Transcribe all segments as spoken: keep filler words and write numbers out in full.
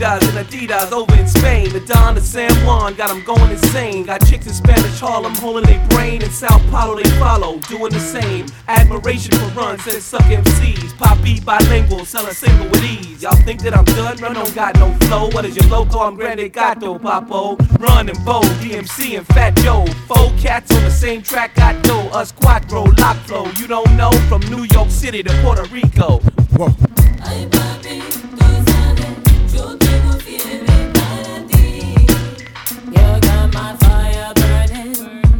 Adidas and Adidas over in Spain. The Don, the San Juan, got them going insane. Got chicks in Spanish Harlem, holding their brain. In Sao Paulo they follow, doing the same. Admiration for runs and suck M Cs. Pop beat bilingual, sell a single with ease. Y'all think that I'm done? Run don't got no flow. What is your loco? I'm Grande Gato, Papo. Run and Bo, D M C and Fat Joe. Four cats on the same track, got dough. Us Quattro, Lock Flow. You don't know? From New York City to Puerto Rico. Whoa. Ay papi, tú sabes, yo tengo fiebre para ti. You got my fire burning.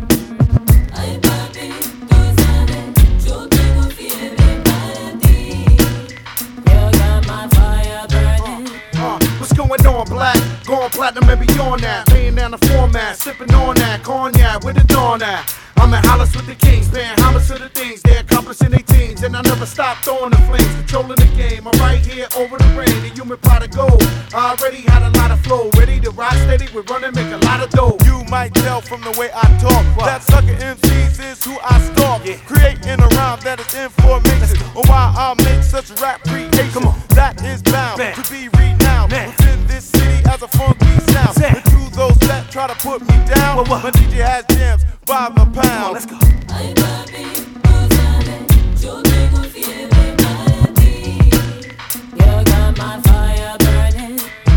Ay papi, tú sabes, yo tengo fiebre para ti. You got my fire burning. Uh, uh, what's going on, black? Going platinum and beyond that. Laying down the format, sipping on that cognac with the dawn at. I'm at Hollis with the Kings, paying homage to the things they accomplishing their teens, and I never stop throwing the flames, controlling the game. I'm right here over the rain, the human pot of gold. I already had a lot of flow, ready to ride steady. We're running, make a lot of dough. You might tell from the way I talk what? That sucker M Cs is who I stalk. Yeah. Creating a rhyme that is information on why I make such a rap creation. Come on. That is bound Man. to be renowned Man. within this city as a funky sound. Say. And to those that try to put me down, what, what? My D J has jams by the pound. Come on, let's go. Ay papi, tú sabes, yo tengo fiebre para ti. You got my fire burning.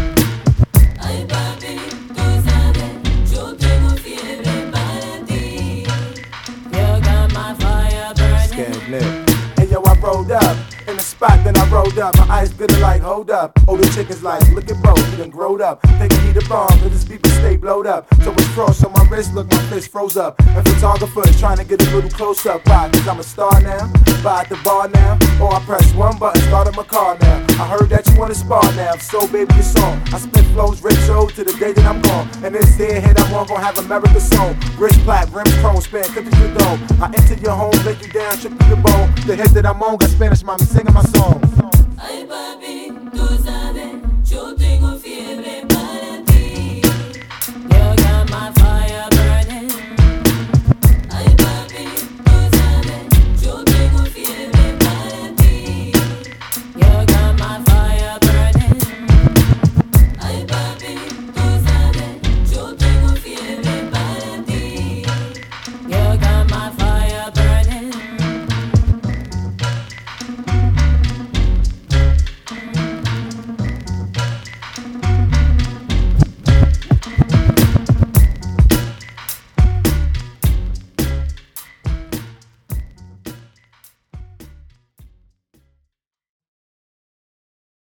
Ay papi, tú sabes, yo tengo fiebre para ti. You got my fire burning. Hey yo, I rolled up in the spot, then I rolled up. My eyes bitter like, hold up. Older chickens like, look at bro, he done growed up. Thinking he the bomb, but his people stay blowed up. So it's frost on my wrist, look, my fist froze up. And photographers trying to get a little close up. Why? Cause I'm a star now, buy at the bar now. Or I press one button, start my car now. I heard that you wanna spar now, so baby it's on. I spit flows, rich show to the day that I'm gone. And this here hit I'm on, gon' have America song. Wrist plat, rims chrome, span, fifty to the dome. I enter your home, lay you down, trip through the bone. The hit that I'm on got Spanish mommy singing my song. Ay papi,